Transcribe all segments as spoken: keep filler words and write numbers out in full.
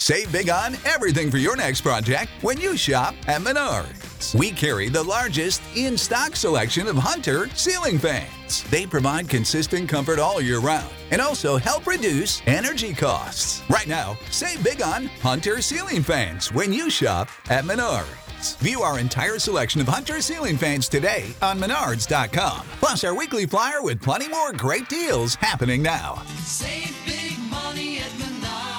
Save big on everything for your next project when you shop at Menards. We carry the largest in-stock selection of Hunter ceiling fans. They provide consistent comfort all year round and also help reduce energy costs. Right now, save big on Hunter ceiling fans when you shop at Menards. View our entire selection of Hunter ceiling fans today on Menards dot com. Plus our weekly flyer with plenty more great deals happening now. Save big money at Menards.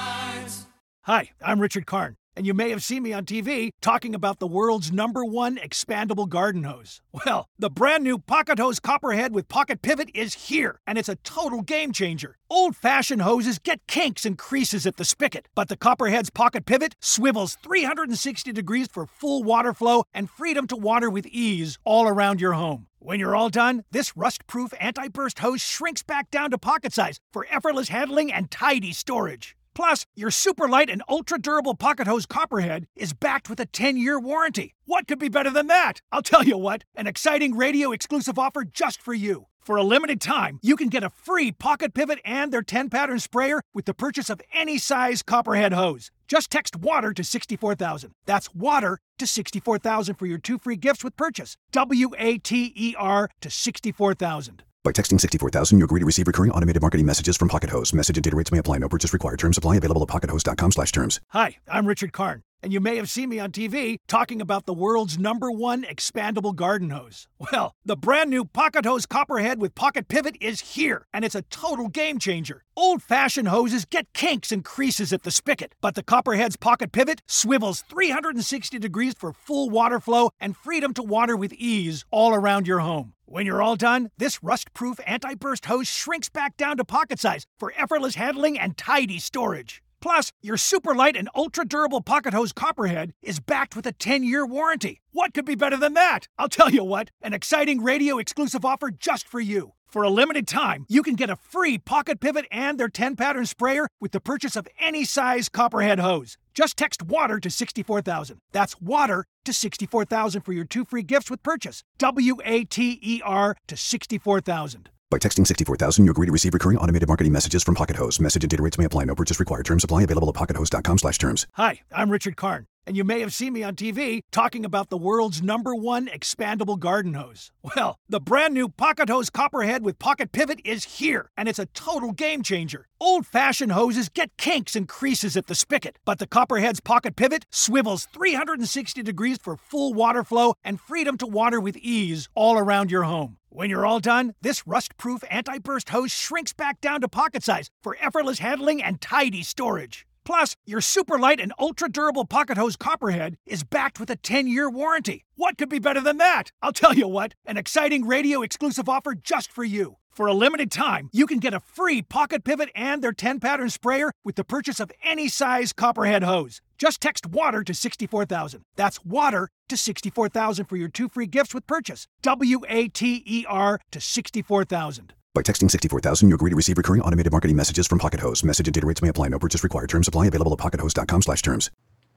Hi, I'm Richard Karn, and you may have seen me on T V talking about the world's number one expandable garden hose. Well, the brand new Pocket Hose Copperhead with Pocket Pivot is here, and it's a total game changer. Old-fashioned hoses get kinks and creases at the spigot, but the Copperhead's Pocket Pivot swivels three hundred sixty degrees for full water flow and freedom to water with ease all around your home. When you're all done, this rust-proof anti-burst hose shrinks back down to pocket size for effortless handling and tidy storage. Plus, your super light and ultra-durable Pocket Hose Copperhead is backed with a ten-year warranty. What could be better than that? I'll tell you what, an exciting radio-exclusive offer just for you. For a limited time, you can get a free Pocket Pivot and their ten-pattern sprayer with the purchase of any size Copperhead hose. Just text WATER to sixty-four thousand. That's WATER to sixty-four thousand for your two free gifts with purchase. W A T E R to sixty-four thousand. By texting sixty-four thousand, you agree to receive recurring automated marketing messages from Pocket Hose. Message and data rates may apply. No purchase required. Terms apply. Available at pocket hose dot com slash terms. Hi, I'm Richard Karn, and you may have seen me on T V talking about the world's number one expandable garden hose. Well, the brand new Pocket Hose Copperhead with Pocket Pivot is here, and it's a total game changer. Old-fashioned hoses get kinks and creases at the spigot, but the Copperhead's Pocket Pivot swivels three hundred sixty degrees for full water flow and freedom to water with ease all around your home. When you're all done, this rust-proof anti-burst hose shrinks back down to pocket size for effortless handling and tidy storage. Plus, your super light and ultra-durable Pocket Hose Copperhead is backed with a ten-year warranty. What could be better than that? I'll tell you what, an exciting radio-exclusive offer just for you. For a limited time, you can get a free Pocket Pivot and their ten-pattern sprayer with the purchase of any size Copperhead hose. Just text WATER to sixty-four thousand. That's WATER to sixty-four thousand for your two free gifts with purchase. W A T E R to sixty-four thousand. By texting sixty-four thousand, you agree to receive recurring automated marketing messages from Pocket Hose. Message and data rates may apply. No purchase required. Terms apply. Available at pocket hose dot com slash terms. Hi, I'm Richard Karn, and you may have seen me on T V talking about the world's number one expandable garden hose. Well, the brand new Pocket Hose Copperhead with Pocket Pivot is here, and it's a total game changer. Old-fashioned hoses get kinks and creases at the spigot, but the Copperhead's Pocket Pivot swivels three hundred sixty degrees for full water flow and freedom to water with ease all around your home. When you're all done, this rust-proof anti-burst hose shrinks back down to pocket size for effortless handling and tidy storage. Plus, your super light and ultra-durable Pocket Hose Copperhead is backed with a ten-year warranty. What could be better than that? I'll tell you what, an exciting radio-exclusive offer just for you. For a limited time, you can get a free Pocket Pivot and their ten-pattern sprayer with the purchase of any size Copperhead hose. Just text WATER to sixty-four thousand. That's WATER to sixty-four thousand for your two free gifts with purchase. W A T E R to sixty-four thousand. By texting sixty-four thousand, you agree to receive recurring automated marketing messages from Pocket Hose. Message and data rates may apply. No purchase required. Terms apply. Available at pocket hose dot com slash terms.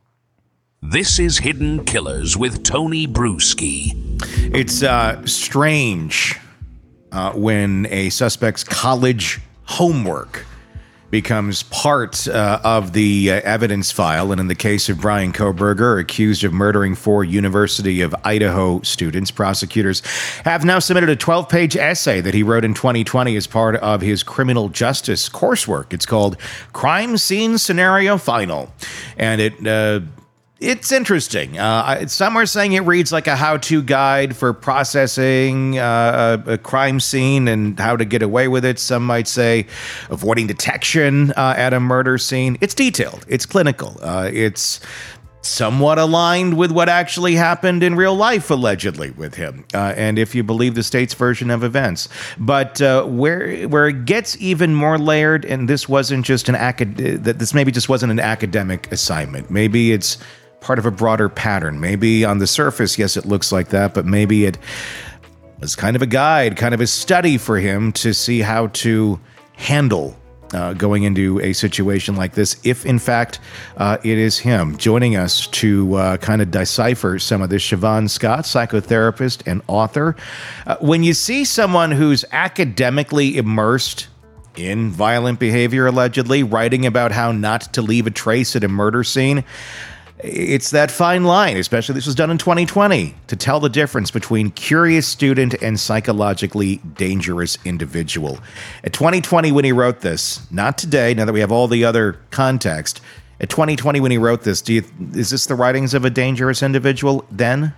This is Hidden Killers with Tony Bruschi. It's uh, strange uh, when a suspect's college homework becomes part uh, of the uh, evidence file. And in the case of Bryan Kohberger, accused of murdering four University of Idaho students, prosecutors have now submitted a twelve-page essay that he wrote in twenty twenty as part of his criminal justice coursework. It's called Crime Scene Scenario Final. And it... Uh, It's interesting. Uh, some are saying it reads like a how-to guide for processing uh, a, a crime scene and how to get away with it. Some might say avoiding detection uh, at a murder scene. It's detailed. It's clinical. Uh, it's somewhat aligned with what actually happened in real life, allegedly, with him. Uh, and if you believe the state's version of events. But uh, where where it gets even more layered, and this wasn't just an acad- that this maybe just wasn't an academic assignment. Maybe it's part of a broader pattern. Maybe on the surface, yes, it looks like that, but maybe it was kind of a guide, kind of a study for him to see how to handle uh, going into a situation like this, if in fact uh, it is him. Joining us to uh, kind of decipher some of this, Siobhan Scott, psychotherapist and author. Uh, when you see someone who's academically immersed in violent behavior, allegedly, writing about how not to leave a trace at a murder scene. It's that fine line, especially this was done in twenty twenty, to tell the difference between curious student and psychologically dangerous individual. At twenty twenty, when he wrote this, not today, now that we have all the other context, at twenty twenty, when he wrote this, do you, is this the writings of a dangerous individual then?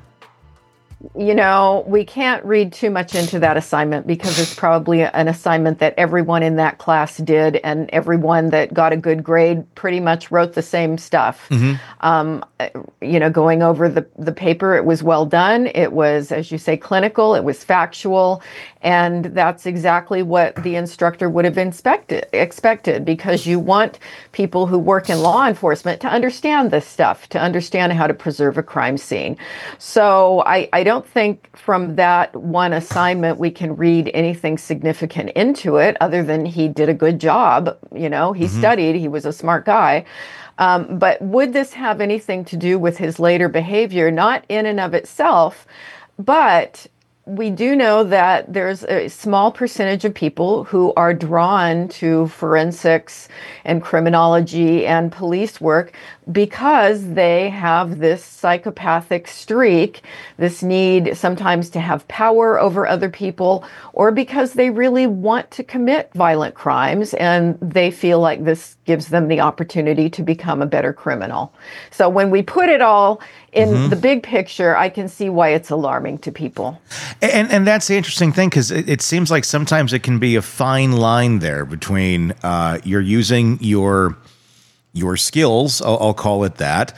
You know, we can't read too much into that assignment because it's probably an assignment that everyone in that class did, and everyone that got a good grade pretty much wrote the same stuff. Mm-hmm. Um, you know, going over the, the paper, it was well done. It was, as you say, clinical. It was factual. And that's exactly what the instructor would have inspected, expected, because you want people who work in law enforcement to understand this stuff, to understand how to preserve a crime scene. So I, I don't think from that one assignment we can read anything significant into it other than he did a good job. You know, he mm-hmm. studied, he was a smart guy. Um, but would this have anything to do with his later behavior? Not in and of itself, but we do know that there's a small percentage of people who are drawn to forensics and criminology and police work because they have this psychopathic streak, this need sometimes to have power over other people, or because they really want to commit violent crimes and they feel like this gives them the opportunity to become a better criminal. So when we put it all in mm-hmm. the big picture, I can see why it's alarming to people. And and that's the interesting thing, because it, it seems like sometimes it can be a fine line there between uh, you're using your your skills, I'll, I'll call it that,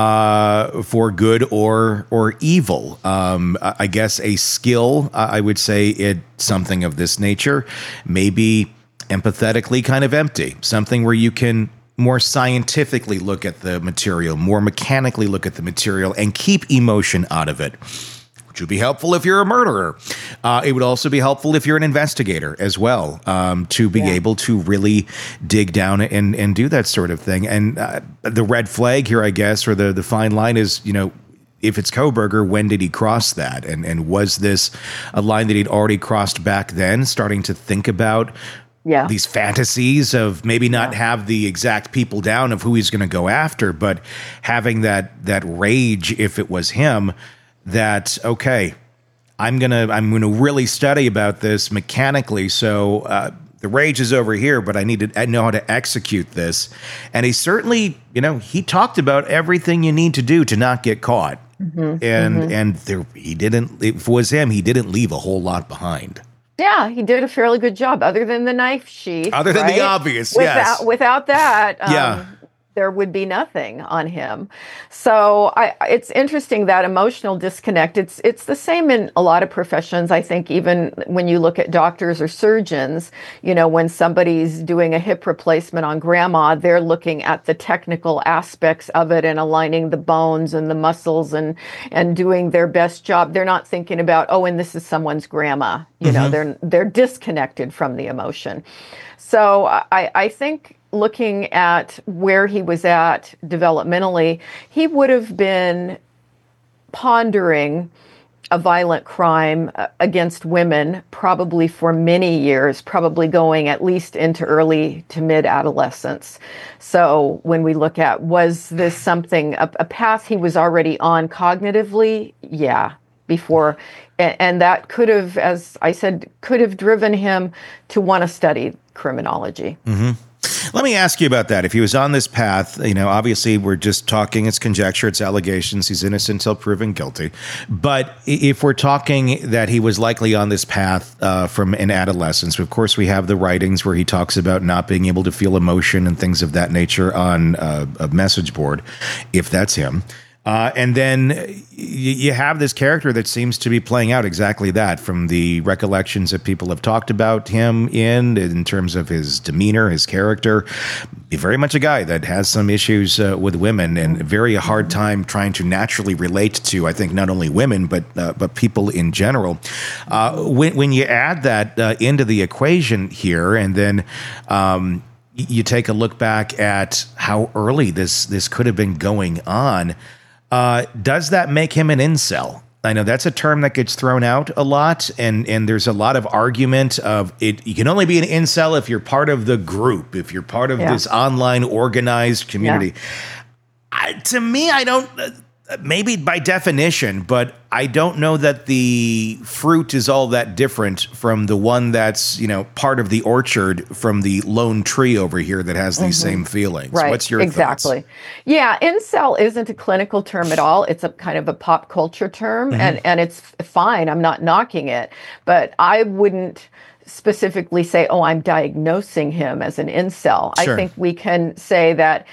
uh, for good or or evil. Um, I guess a skill, I would say it something of this nature, maybe empathetically kind of empty, something where you can more scientifically look at the material, more mechanically look at the material, and keep emotion out of it, which would be helpful if you're a murderer. Uh, it would also be helpful if you're an investigator as well, um, to be yeah. able to really dig down and, and do that sort of thing. And uh, the red flag here, I guess, or the, the fine line is, you know, if it's Kohberger, when did he cross that? And, and was this a line that he'd already crossed back then, starting to think about Yeah. these fantasies of maybe not yeah. have the exact people down of who he's going to go after, but having that that rage, if it was him, that, okay, I'm going to I'm going to really study about this mechanically. So uh, the rage is over here, but I need to I know how to execute this. And he certainly, you know, he talked about everything you need to do to not get caught. Mm-hmm. And mm-hmm. and there, he didn't, if it was him, he didn't leave a whole lot behind. Yeah, he did a fairly good job, other than the knife sheath. Other than right? the obvious, without, yes. Without that, um, yeah. there would be nothing on him. So I, it's interesting, that emotional disconnect. It's it's the same in a lot of professions. I think even when you look at doctors or surgeons, you know, when somebody's doing a hip replacement on grandma, they're looking at the technical aspects of it and aligning the bones and the muscles and and doing their best job. They're not thinking about, oh, and this is someone's grandma. You mm-hmm. know, they're they're disconnected from the emotion. So I, I think looking at where he was at developmentally, he would have been pondering a violent crime against women probably for many years, probably going at least into early to mid-adolescence. So when we look at, was this something, a, a path he was already on cognitively? Yeah, before. And that could have, as I said, could have driven him to want to study criminology. Mm-hmm. Let me ask you about that. If he was on this path, you know, obviously we're just talking, it's conjecture, it's allegations, he's innocent until proven guilty. But if we're talking that he was likely on this path uh, from an adolescence, of course we have the writings where he talks about not being able to feel emotion and things of that nature on uh, a message board, if that's him. Uh, and then you, you have this character that seems to be playing out exactly that, from the recollections that people have talked about him in, in terms of his demeanor, his character. Very much a guy that has some issues uh, with women, and a very hard time trying to naturally relate to, I think, not only women, but uh, but people in general. Uh, when, when you add that uh, into the equation here, and then um, you take a look back at how early this, this could have been going on, Uh, does that make him an incel? I know that's a term that gets thrown out a lot, and, and there's a lot of argument of it. You can only be an incel if you're part of the group, if you're part of Yeah. this online organized community. I, to me, I don't, uh, maybe by definition, but I don't know that the fruit is all that different from the one that's, you know, part of the orchard from the lone tree over here that has these same feelings. Right. What's your exactly. thoughts? Yeah, incel isn't a clinical term at all. It's a kind of a pop culture term, Mm-hmm. and, and it's fine. I'm not knocking it, but I wouldn't specifically say, oh, I'm diagnosing him as an incel. Sure. I think we can say that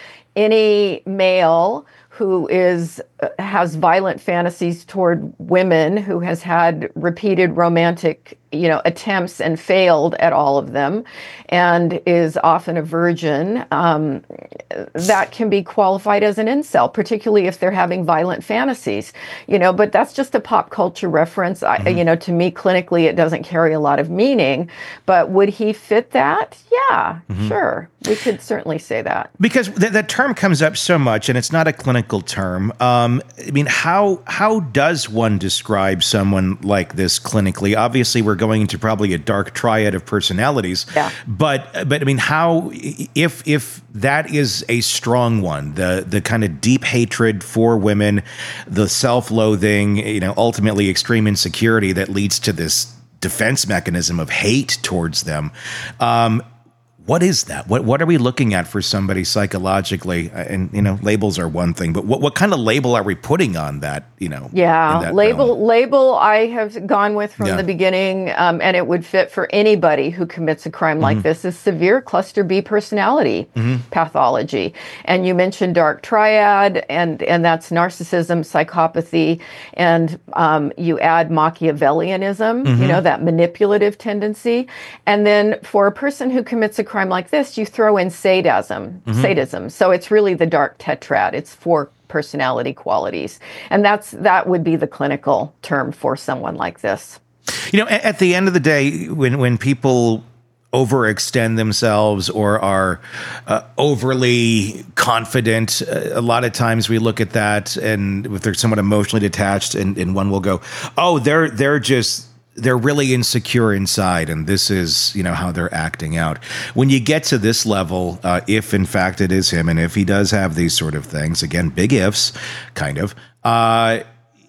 any male who is uh, has violent fantasies toward women, who has had repeated romantic, you know, attempts and failed at all of them, and is often a virgin, um, that can be qualified as an incel, particularly if they're having violent fantasies, you know. But that's just a pop culture reference. I, you know, to me, clinically, it doesn't carry a lot of meaning. But would he fit that? Yeah, sure. We could certainly say that. Because th- that term comes up so much, and it's not a clinical term. Um, I mean, how how does one describe someone like this clinically? Obviously, we're going into probably a dark triad of personalities. Yeah. But but I mean, how if if that is a strong one, the the kind of deep hatred for women, the self-loathing, you know, ultimately extreme insecurity that leads to this defense mechanism of hate towards them. Um, What is that? What what are we looking at for somebody psychologically? And, you know, labels are one thing, but what, what kind of label are we putting on that, you know? in Yeah, that label realm? label I have gone with from Yeah. the beginning, um, and it would fit for anybody who commits a crime Mm-hmm. like this, is severe cluster B personality pathology. And you mentioned dark triad, and, and that's narcissism, psychopathy, and um, you add Machiavellianism, Mm-hmm. you know, that manipulative tendency. And then for a person who commits a crime like this, you throw in sadism, Mm-hmm. sadism. So it's really the dark tetrad. It's four personality qualities, and that's that would be the clinical term for someone like this. You know, at, at the end of the day, when when people overextend themselves or are uh, overly confident, uh, a lot of times we look at that, and if they're somewhat emotionally detached, and, and one will go, "Oh, they're they're just." They're really insecure inside, and this is, you know, how they're acting out. When you get to this level, uh, if in fact it is him, and if he does have these sort of things, again, big ifs, kind of, uh,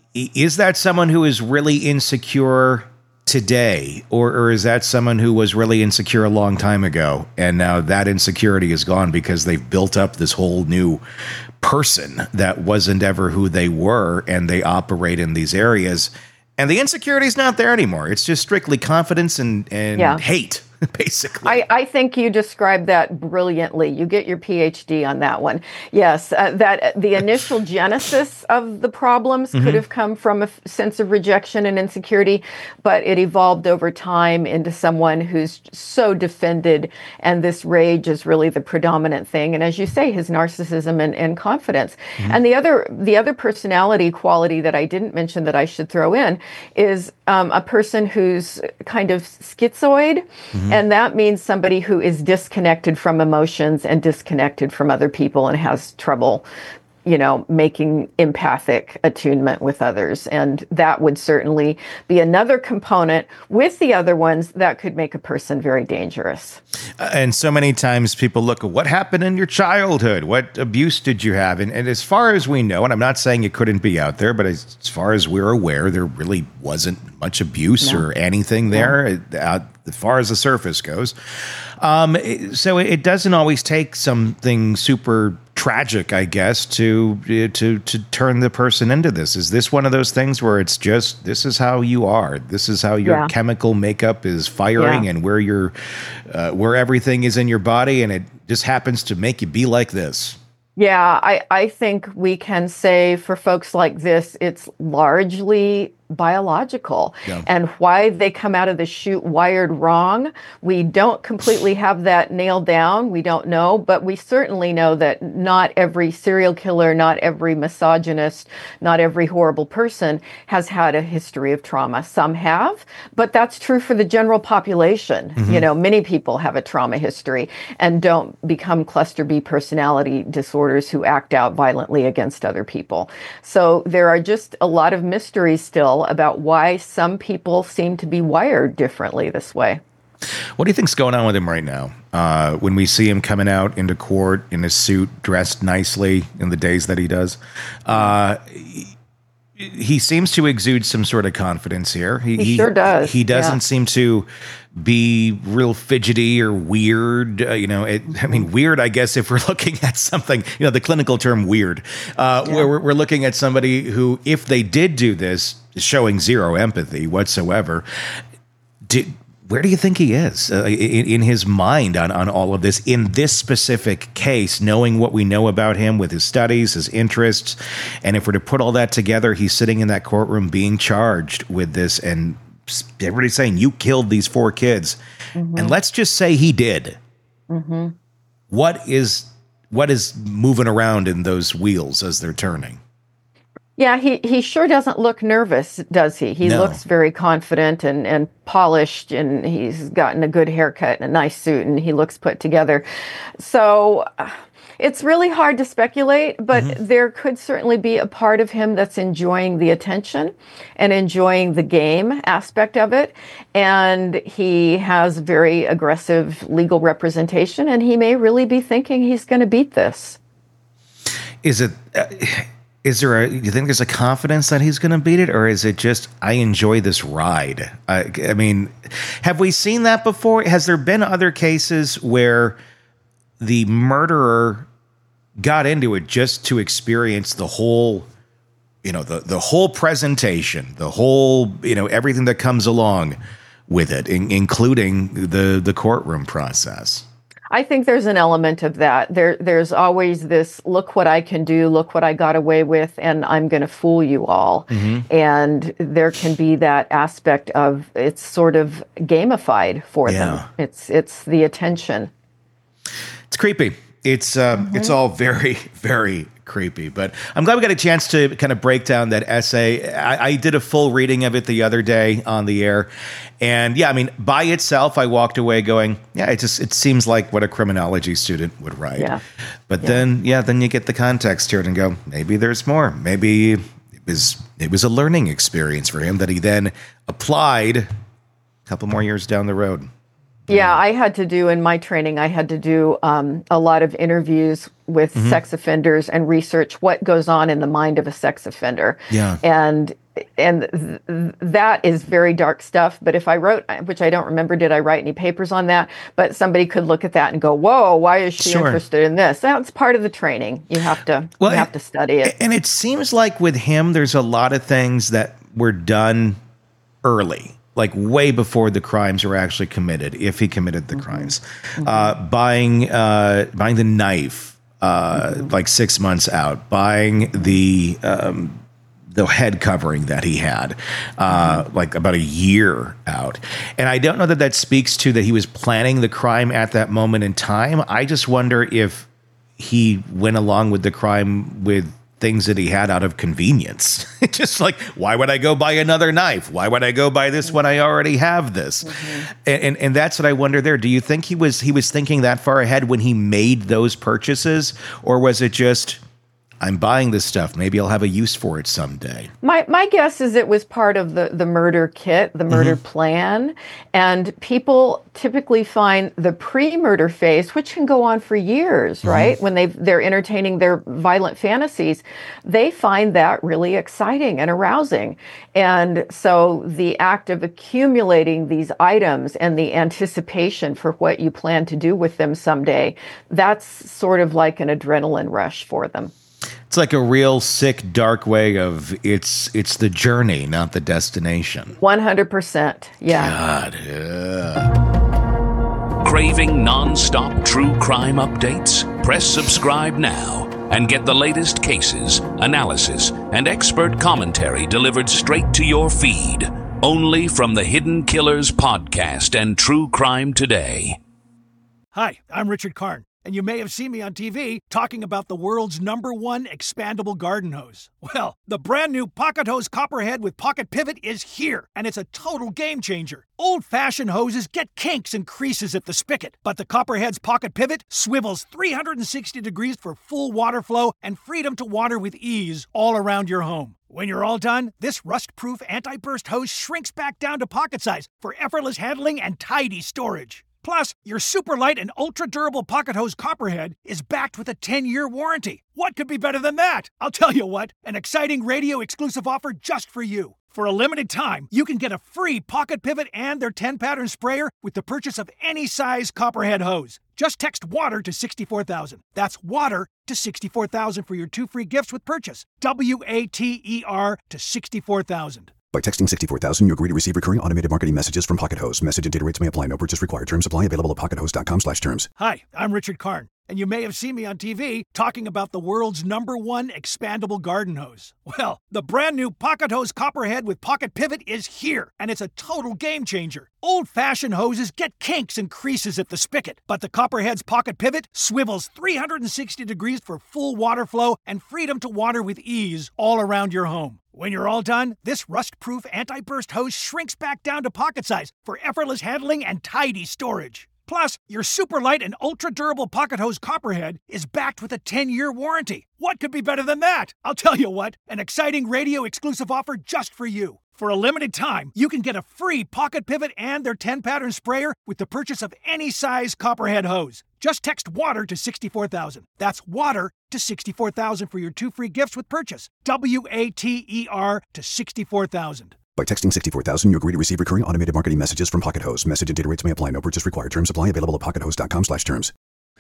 is that someone who is really insecure today, or, or is that someone who was really insecure a long time ago, and now that insecurity is gone because they've built up this whole new person that wasn't ever who they were, and they operate in these areas? And the insecurity is not there anymore. It's just strictly confidence and, and Yeah. hate, basically. I, I think you described that brilliantly. You get your P H D on that one. Yes, uh, that the initial genesis of the problems could have come from a f- sense of rejection and insecurity, but it evolved over time into someone who's so defended, and this rage is really the predominant thing. And as you say, his narcissism and, and confidence. And the other the other personality quality that I didn't mention that I should throw in is um, a person who's kind of schizoid. And that means somebody who is disconnected from emotions and disconnected from other people and has trouble, you know, making empathic attunement with others. And that would certainly be another component with the other ones that could make a person very dangerous. Uh, and so many times people look at what happened in your childhood. What abuse did you have? And, and as far as we know, and I'm not saying it couldn't be out there, but as, as far as we're aware, there really wasn't much abuse No. or anything there uh, out as far as the surface goes. Um, it- so it, it doesn't always take something super tragic, I guess, to to to turn the person into this. Is this one of those things where it's just, this is how you are, this is how your Yeah. chemical makeup is firing, Yeah. and where your uh, where everything is in your body, and it just happens to make you be like this? Yeah, I, I think we can say for folks like this, it's largely biological. Yeah. And why they come out of the chute wired wrong, we don't completely have that nailed down. We don't know, but we certainly know that not every serial killer, not every misogynist, not every horrible person has had a history of trauma. Some have, but that's true for the general population. Mm-hmm. You know, many people have a trauma history and don't become cluster B personality disorders who act out violently against other people. So there are just a lot of mysteries still about why some people seem to be wired differently this way. What do you think's going on with him right now? Uh, when we see him coming out into court in his suit, dressed nicely in the days that he does, uh, he, he seems to exude some sort of confidence here. He, he sure does. He doesn't yeah. seem to be real fidgety or weird. Uh, you know, it, I mean, weird, I guess, if we're looking at something, you know, the clinical term weird, uh, yeah. where we're, we're looking at somebody who, if they did do this, is showing zero empathy whatsoever. Did, where do you think he is uh, in, in his mind on, on all of this, in this specific case, knowing what we know about him with his studies, his interests? And if we're to put all that together, he's sitting in that courtroom being charged with this, and everybody's saying, you killed these four kids. Mm-hmm. And let's just say he did. Mm-hmm. What is what is moving around in those wheels as they're turning? Yeah, he, he sure doesn't look nervous, does he? He No. looks very confident and, and polished, and he's gotten a good haircut and a nice suit, and he looks put together. So uh, it's really hard to speculate, but mm-hmm. there could certainly be a part of him that's enjoying the attention and enjoying the game aspect of it. And he has very aggressive legal representation, and he may really be thinking he's going to beat this. Is it... Uh, Is there a, do you think there's a confidence that he's going to beat it, or is it just, I enjoy this ride? I, I mean, have we seen that before? Has there been other cases where the murderer got into it just to experience the whole, you know, the, the whole presentation, the whole, you know, everything that comes along with it, in, including the, the courtroom process? I think there's an element of that. There, there's always this, look what I can do, look what I got away with, and I'm going to fool you all. Mm-hmm. And there can be that aspect of, it's sort of gamified for yeah. them. It's it's the attention. It's creepy. It's uh, mm-hmm. it's all very, very creepy. But I'm glad we got a chance to kind of break down that essay. I, I did a full reading of it the other day on the air. And yeah, I mean, by itself, I walked away going, yeah, it just it seems like what a criminology student would write. Yeah. But yeah. then, yeah, then you get the context to it and go, maybe there's more. Maybe it was it was a learning experience for him that he then applied a couple more years down the road. Yeah, I had to do, in my training, I had to do um, a lot of interviews with mm-hmm. sex offenders and research what goes on in the mind of a sex offender. Yeah. And and th- that is very dark stuff. But if I wrote, which I don't remember, did I write any papers on that? But somebody could look at that and go, whoa, why is she sure. interested in this? That's part of the training. You have to, well, you have to study it. And it seems like with him, there's a lot of things that were done early. Like way before the crimes were actually committed, if he committed the mm-hmm. crimes. Mm-hmm. Uh, buying uh, buying the knife uh, mm-hmm. like six months out, buying the um, the head covering that he had uh, mm-hmm. like about a year out. And I don't know that that speaks to that he was planning the crime at that moment in time. I just wonder if he went along with the crime with things that he had out of convenience. Just like, why would I go buy another knife? Why would I go buy this when I already have this? Mm-hmm. And, and and that's what I wonder there. Do you think he was he was thinking that far ahead when he made those purchases? Or was it just, I'm buying this stuff, maybe I'll have a use for it someday? My my guess is it was part of the, the murder kit, the murder mm-hmm. plan. And people typically find the pre-murder phase, which can go on for years, mm-hmm. right? When they've, they're entertaining their violent fantasies, they find that really exciting and arousing. And so the act of accumulating these items and the anticipation for what you plan to do with them someday, that's sort of like an adrenaline rush for them. It's like a real sick, dark way of it's it's the journey, not the destination. one hundred percent. Yeah. God. Yeah. Craving non-stop true crime updates? Press subscribe now. and get the latest cases, analysis, and expert commentary delivered straight to your feed. Only from the Hidden Killers podcast and True Crime Today. Hi, I'm Richard Karn, and you may have seen me on T V talking about the world's number one expandable garden hose. Well, the brand new Pocket Hose Copperhead with Pocket Pivot is here, and it's a total game changer. Old-fashioned hoses get kinks and creases at the spigot, but the Copperhead's Pocket Pivot swivels three hundred sixty degrees for full water flow and freedom to water with ease all around your home. When you're all done, this rust-proof anti-burst hose shrinks back down to pocket size for effortless handling and tidy storage. Plus, your super light and ultra-durable Pocket Hose Copperhead is backed with a ten-year warranty. What could be better than that? I'll tell you what, an exciting radio-exclusive offer just for you. For a limited time, you can get a free Pocket Pivot and their ten-pattern sprayer with the purchase of any size Copperhead hose. Just text WATER to sixty-four thousand. That's WATER to sixty-four thousand for your two free gifts with purchase. W A T E R to sixty-four thousand. By texting sixty-four thousand, you agree to receive recurring automated marketing messages from Pocket Hose. Message and data rates may apply. No purchase required. Terms apply. Available at pockethose.com slash terms. Hi, I'm Richard Karn, and you may have seen me on T V talking about the world's number one expandable garden hose. Well, the brand new Pocket Hose Copperhead with Pocket Pivot is here, and it's a total game changer. Old-fashioned hoses get kinks and creases at the spigot, but the Copperhead's Pocket Pivot swivels three hundred sixty degrees for full water flow and freedom to water with ease all around your home. When you're all done, this rust-proof anti-burst hose shrinks back down to pocket size for effortless handling and tidy storage. Plus, your super light and ultra-durable Pocket Hose Copperhead is backed with a ten-year warranty. What could be better than that? I'll tell you what, an exciting radio-exclusive offer just for you. For a limited time, you can get a free Pocket Pivot and their ten-pattern sprayer with the purchase of any size Copperhead hose. Just text WATER to sixty-four thousand. That's WATER to sixty-four thousand for your two free gifts with purchase. W A T E R to sixty-four thousand. By texting sixty-four thousand, you agree to receive recurring automated marketing messages from Pocket Hose. Message and data rates may apply. No purchase required. Terms apply. Available at pockethose.com slash terms.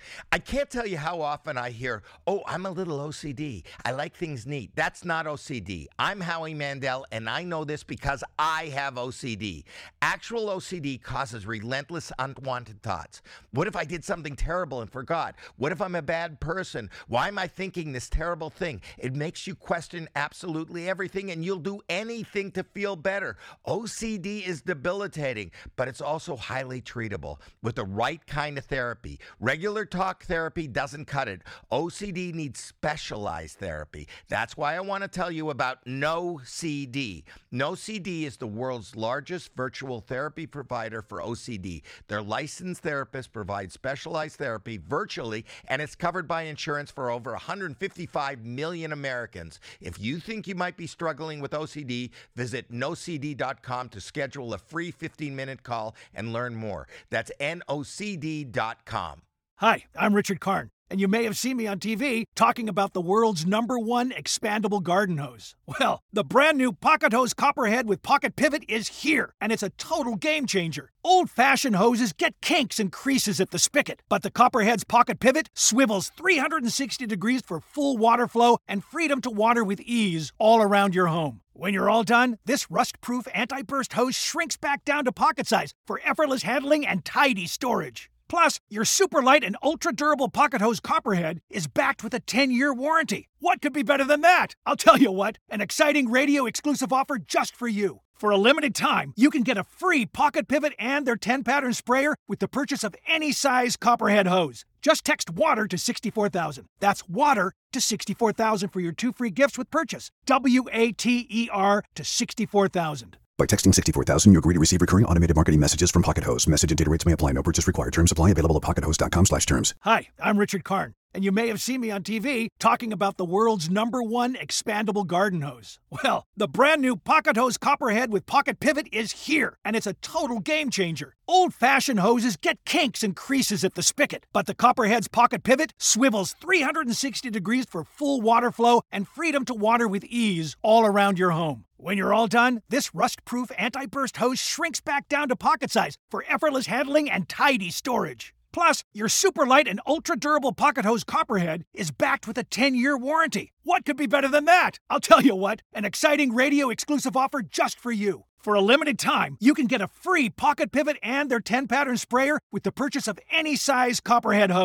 I can't tell you how often I hear, oh, I'm a little O C D. I like things neat. That's not O C D. I'm Howie Mandel, and I know this because I have O C D. Actual O C D causes relentless, unwanted thoughts. What if I did something terrible and forgot? What if I'm a bad person? Why am I thinking this terrible thing? It makes you question absolutely everything, and you'll do anything to feel better. O C D is debilitating, but it's also highly treatable with the right kind of therapy. Regular talk therapy doesn't cut it. O C D needs specialized therapy. That's why I want to tell you about No C D. No C D is the world's largest virtual therapy provider for O C D. Their licensed therapists provide specialized therapy virtually, and it's covered by insurance for over one hundred fifty-five million Americans. If you think you might be struggling with O C D, visit no c d dot com to schedule a free fifteen-minute call and learn more. That's N O C D dot com. Hi, I'm Richard Karn, and you may have seen me on T V talking about the world's number one expandable garden hose. Well, the brand new Pocket Hose Copperhead with Pocket Pivot is here, and it's a total game changer. Old-fashioned hoses get kinks and creases at the spigot, but the Copperhead's Pocket Pivot swivels three hundred sixty degrees for full water flow and freedom to water with ease all around your home. When you're all done, this rust-proof anti-burst hose shrinks back down to pocket size for effortless handling and tidy storage. Plus, your super light and ultra-durable Pocket Hose Copperhead is backed with a ten-year warranty. What could be better than that? I'll tell you what, an exciting radio-exclusive offer just for you. For a limited time, you can get a free Pocket Pivot and their ten-pattern sprayer with the purchase of any size Copperhead hose. Just text WATER to sixty-four thousand. That's WATER to sixty-four thousand for your two free gifts with purchase. W A T E R to sixty-four thousand. By texting sixty-four thousand, you agree to receive recurring automated marketing messages from Pocket Hose. Message and data rates may apply. No purchase required. Terms apply. Available at pockethose.com slash terms. Hi, I'm Richard Karn, and you may have seen me on T V talking about the world's number one expandable garden hose. Well, the brand new Pocket Hose Copperhead with Pocket Pivot is here, and it's a total game changer. Old-fashioned hoses get kinks and creases at the spigot, but the Copperhead's Pocket Pivot swivels three hundred sixty degrees for full water flow and freedom to water with ease all around your home. When you're all done, this rust-proof anti-burst hose shrinks back down to pocket size for effortless handling and tidy storage. Plus, your super light and ultra-durable Pocket Hose Copperhead is backed with a ten-year warranty. What could be better than that? I'll tell you what, an exciting radio-exclusive offer just for you. For a limited time, you can get a free Pocket Pivot and their ten-pattern sprayer with the purchase of any size Copperhead hose.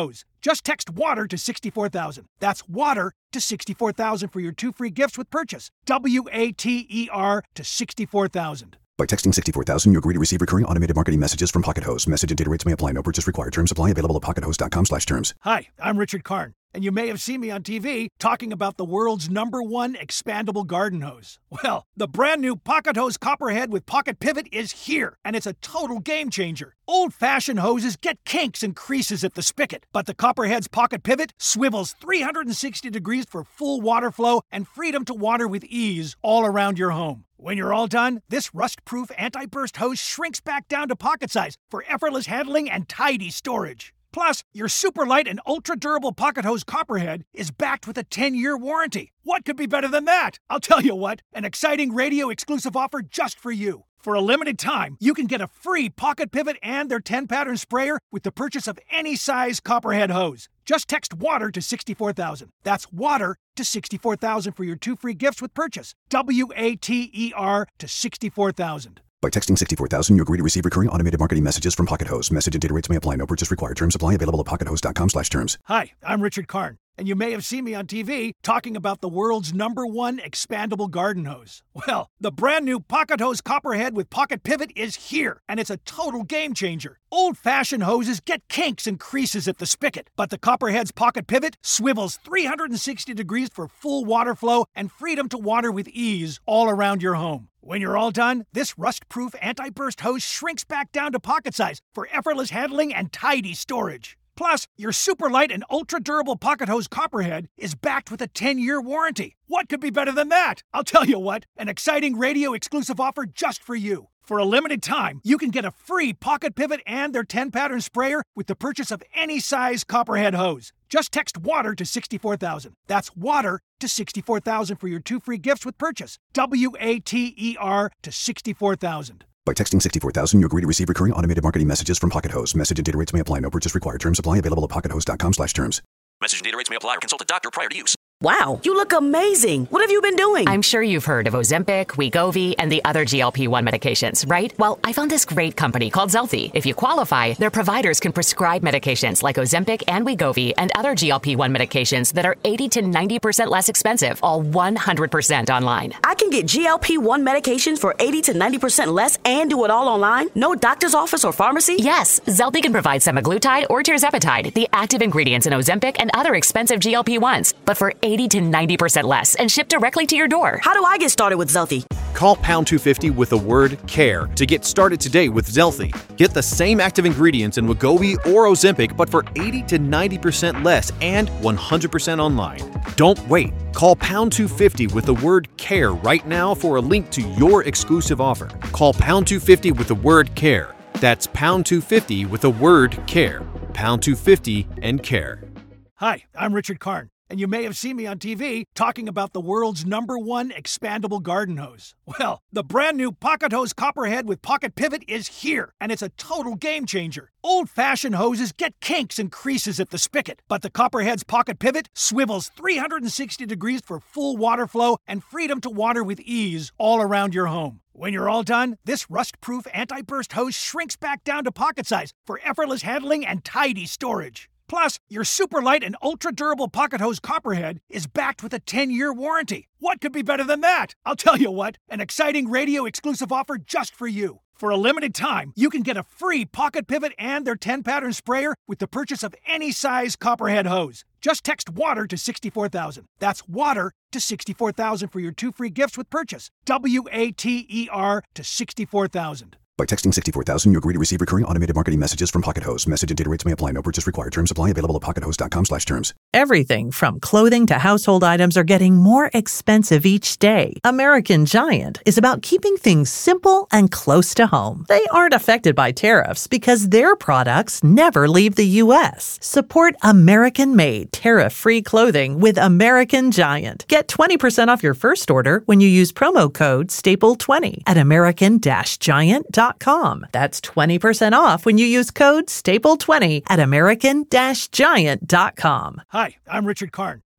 Just text WATER to sixty-four thousand. That's WATER to sixty-four thousand for your two free gifts with purchase. W A T E R to sixty-four thousand. By texting sixty-four thousand, you agree to receive recurring automated marketing messages from Pocket Host. Message and data rates may apply. No purchase required. Terms apply. Available at pockethost.com slash terms. Hi, I'm Richard Karn, and you may have seen me on T V talking about the world's number one expandable garden hose. Well, the brand new Pocket Hose Copperhead with Pocket Pivot is here, and it's a total game changer. Old-fashioned hoses get kinks and creases at the spigot, but the Copperhead's Pocket Pivot swivels three hundred sixty degrees for full water flow and freedom to water with ease all around your home. When you're all done, this rust-proof anti-burst hose shrinks back down to pocket size for effortless handling and tidy storage. Plus, your super light and ultra-durable Pocket Hose Copperhead is backed with a ten-year warranty. What could be better than that? I'll tell you what, an exciting radio-exclusive offer just for you. For a limited time, you can get a free Pocket Pivot and their ten-pattern sprayer with the purchase of any size Copperhead hose. Just text WATER to sixty-four thousand. That's WATER to sixty-four thousand for your two free gifts with purchase. W A T E R to sixty-four thousand. By texting sixty-four thousand, you agree to receive recurring automated marketing messages from Pocket Host. Message and data rates may apply. No purchase required. Terms apply. Available at pockethost.com slash terms. Hi, I'm Richard Karn, and you may have seen me on T V talking about the world's number one expandable garden hose. Well, the brand new Pocket Hose Copperhead with Pocket Pivot is here, and it's a total game changer. Old-fashioned hoses get kinks and creases at the spigot, but the Copperhead's Pocket Pivot swivels three hundred sixty degrees for full water flow and freedom to water with ease all around your home. When you're all done, this rust-proof anti-burst hose shrinks back down to pocket size for effortless handling and tidy storage. Plus, your super light and ultra-durable Pocket Hose Copperhead is backed with a ten-year warranty. What could be better than that? I'll tell you what, an exciting radio-exclusive offer just for you. For a limited time, you can get a free Pocket Pivot and their ten-pattern sprayer with the purchase of any size Copperhead hose. Just text WATER to sixty-four thousand. That's WATER to sixty-four thousand for your two free gifts with purchase. W A T E R to sixty-four thousand. By texting sixty-four thousand, you agree to receive recurring automated marketing messages from Pocket Host. Message and data rates may apply. No purchase required. Terms apply. Available at pockethost.com slash terms. Message and data rates may apply or consult a doctor prior to use. Wow, you look amazing. What have you been doing? I'm sure you've heard of Ozempic, Wegovy, and the other G L P one medications, right? Well, I found this great company called Zelfie. If you qualify, their providers can prescribe medications like Ozempic and Wegovy and other G L P one medications that are eighty to ninety percent less expensive, all one hundred percent online. I can get G L P one medications for eighty to ninety percent less and do it all online? No doctor's office or pharmacy? Yes, Zelfie can provide semaglutide or tirzepatide, the active ingredients in Ozempic and other expensive G L P ones, but for eighty to ninety percent less and shipped directly to your door. How do I get started with Zelfie? Call pound two fifty with the word CARE to get started today with Zelfie. Get the same active ingredients in Wegovy or Ozempic, but for eighty to ninety percent less and one hundred percent online. Don't wait. Call pound two fifty with the word CARE right now for a link to your exclusive offer. Call pound two fifty with the word CARE. That's pound two fifty with the word CARE. pound two fifty and CARE. Hi, I'm Richard Karn, and you may have seen me on T V talking about the world's number one expandable garden hose. Well, the brand new Pocket Hose Copperhead with Pocket Pivot is here, and it's a total game changer. Old-fashioned hoses get kinks and creases at the spigot, but the Copperhead's Pocket Pivot swivels three hundred sixty degrees for full water flow and freedom to water with ease all around your home. When you're all done, this rust-proof anti-burst hose shrinks back down to pocket size for effortless handling and tidy storage. Plus, your super light and ultra-durable Pocket Hose Copperhead is backed with a ten-year warranty. What could be better than that? I'll tell you what, an exciting radio-exclusive offer just for you. For a limited time, you can get a free Pocket Pivot and their ten-pattern sprayer with the purchase of any size Copperhead hose. Just text WATER to sixty-four thousand. That's WATER to sixty-four thousand for your two free gifts with purchase. W A T E R to sixty-four thousand. By texting sixty-four thousand, you agree to receive recurring automated marketing messages from Pocket Host. Message and data rates may apply. No purchase required. Terms apply. Available at pockethost.com slash terms. Everything from clothing to household items are getting more expensive each day. American Giant is about keeping things simple and close to home. They aren't affected by tariffs because their products never leave the U S. Support American-made, tariff-free clothing with American Giant. Get twenty percent off your first order when you use promo code staple twenty at american giant dot com. That's twenty percent off when you use code staple twenty at american giant dot com. Hi, I'm Richard Karn,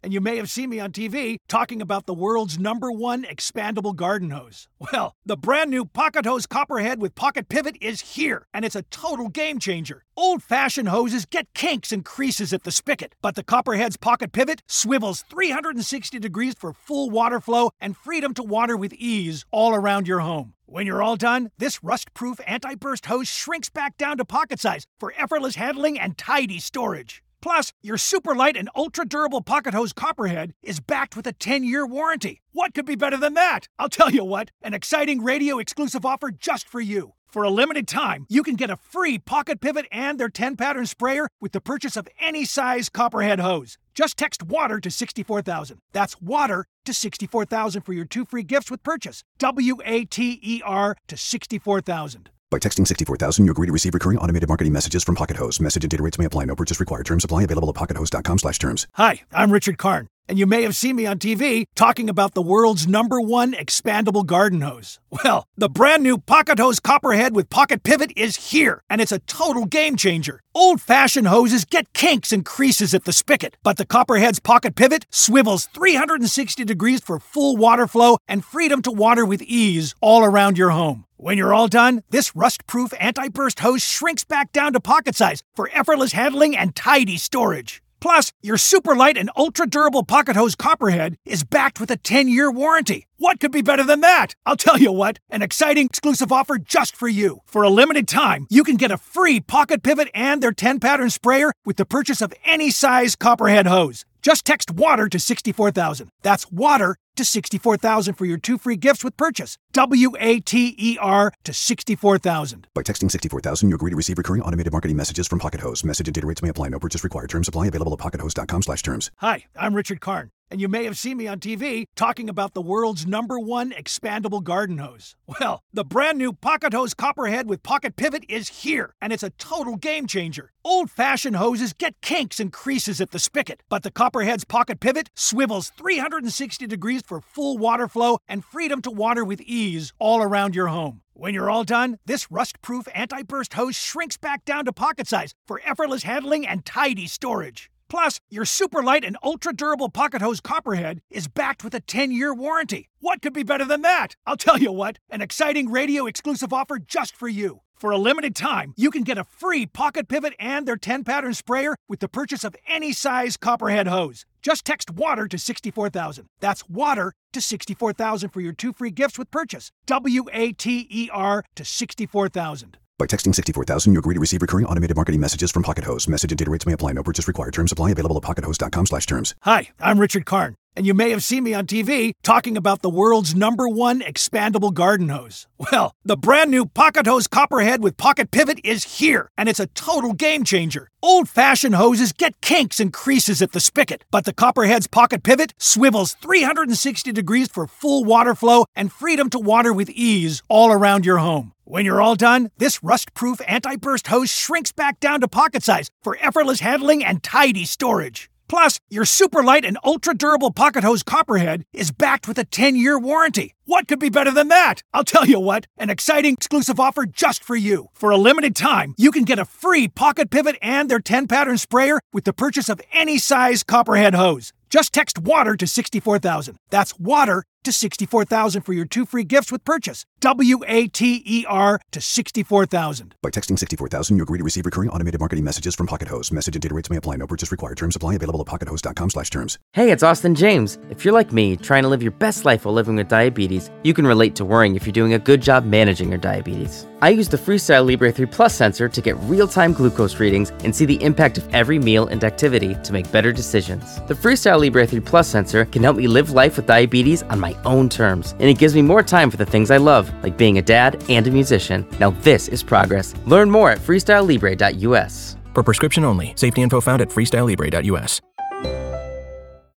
and you may have seen me on T V talking about the world's number one expandable garden hose. Well, the brand new Pocket Hose Copperhead with Pocket Pivot is here, and it's a total game changer. Old-fashioned hoses get kinks and creases at the spigot, but the Copperhead's Pocket Pivot swivels three hundred sixty degrees for full water flow and freedom to water with ease all around your home. When you're all done, this rust-proof anti-burst hose shrinks back down to pocket size for effortless handling and tidy storage. Plus, your super light and ultra-durable Pocket Hose Copperhead is backed with a ten-year warranty. What could be better than that? I'll tell you what, an exciting radio-exclusive offer just for you. For a limited time, you can get a free Pocket Pivot and their ten-pattern sprayer with the purchase of any size Copperhead hose. Just text WATER to sixty-four thousand. That's WATER to sixty-four thousand for your two free gifts with purchase. W A T E R to sixty-four thousand. By texting sixty-four thousand, you agree to receive recurring automated marketing messages from Pocket Hose. Message and data rates may apply. No purchase required. Terms apply. Available at pockethose.com slash terms. Hi, I'm Richard Karn, and you may have seen me on T V talking about the world's number one expandable garden hose. Well, the brand new Pocket Hose Copperhead with Pocket Pivot is here, and it's a total game changer. Old-fashioned hoses get kinks and creases at the spigot, but the Copperhead's Pocket Pivot swivels three hundred sixty degrees for full water flow and freedom to water with ease all around your home. When you're all done, this rust-proof anti-burst hose shrinks back down to pocket size for effortless handling and tidy storage. Plus, your super light and ultra-durable Pocket Hose Copperhead is backed with a ten-year warranty. What could be better than that? I'll tell you what, an exciting exclusive offer just for you. For a limited time, you can get a free Pocket Pivot and their ten-pattern sprayer with the purchase of any size Copperhead hose. Just text WATER to sixty-four thousand. That's WATER to sixty-four thousand for your two free gifts with purchase. W A T E R to sixty-four thousand. By texting sixty-four thousand, you agree to receive recurring automated marketing messages from Pocket Hose. Message and data rates may apply. No purchase required. Terms apply. Available at pockethose.com slash terms. Hi, I'm Richard Karn, and you may have seen me on T V talking about the world's number one expandable garden hose. Well, the brand new Pocket Hose Copperhead with Pocket Pivot is here, and it's a total game changer. Old-fashioned hoses get kinks and creases at the spigot, but the Copperhead's Pocket Pivot swivels three hundred sixty degrees for full water flow and freedom to water with ease all around your home. When you're all done, this rust-proof anti-burst hose shrinks back down to pocket size for effortless handling and tidy storage. Plus, your super light and ultra-durable Pocket Hose Copperhead is backed with a ten-year warranty. What could be better than that? I'll tell you what, an exciting radio-exclusive offer just for you. For a limited time, you can get a free Pocket Pivot and their ten-pattern sprayer with the purchase of any size Copperhead hose. Just text WATER to sixty-four thousand. That's WATER to sixty-four thousand for your two free gifts with purchase. W A T E R to sixty-four thousand. By texting sixty-four thousand, you agree to receive recurring automated marketing messages from Pocket Hose. Message and data rates may apply. No purchase required. Terms apply. Available at pockethose.com slash terms. Hi, I'm Richard Karn, and you may have seen me on T V talking about the world's number one expandable garden hose. Well, the brand new Pocket Hose Copperhead with Pocket Pivot is here, and it's a total game changer. Old-fashioned hoses get kinks and creases at the spigot, but the Copperhead's Pocket Pivot swivels three hundred sixty degrees for full water flow and freedom to water with ease all around your home. When you're all done, this rust-proof anti-burst hose shrinks back down to pocket size for effortless handling and tidy storage. Plus, your super light and ultra-durable Pocket Hose Copperhead is backed with a ten-year warranty. What could be better than that? I'll tell you what, an exciting exclusive offer just for you. For a limited time, you can get a free Pocket Pivot and their ten-pattern sprayer with the purchase of any size Copperhead hose. Just text WATER to sixty-four thousand. That's WATER to sixty-four thousand for your two free gifts with purchase. W A T E R to sixty-four thousand. By texting sixty-four thousand, you agree to receive recurring automated marketing messages from Pocket Hose. Message and data rates may apply. No purchase required. Terms apply. Available at pockethose.com slash terms. Hey, it's Austin James. If you're like me, trying to live your best life while living with diabetes, you can relate to worrying if you're doing a good job managing your diabetes. I use the Freestyle Libre three Plus sensor to get real-time glucose readings and see the impact of every meal and activity to make better decisions. The Freestyle Libre three Plus sensor can help me live life with diabetes on my own terms, and it gives me more time for the things I love, like being a dad and a musician. Now this is progress. Learn more at freestyle libre dot U S. For prescription only. Safety info found at freestyle libre dot U S.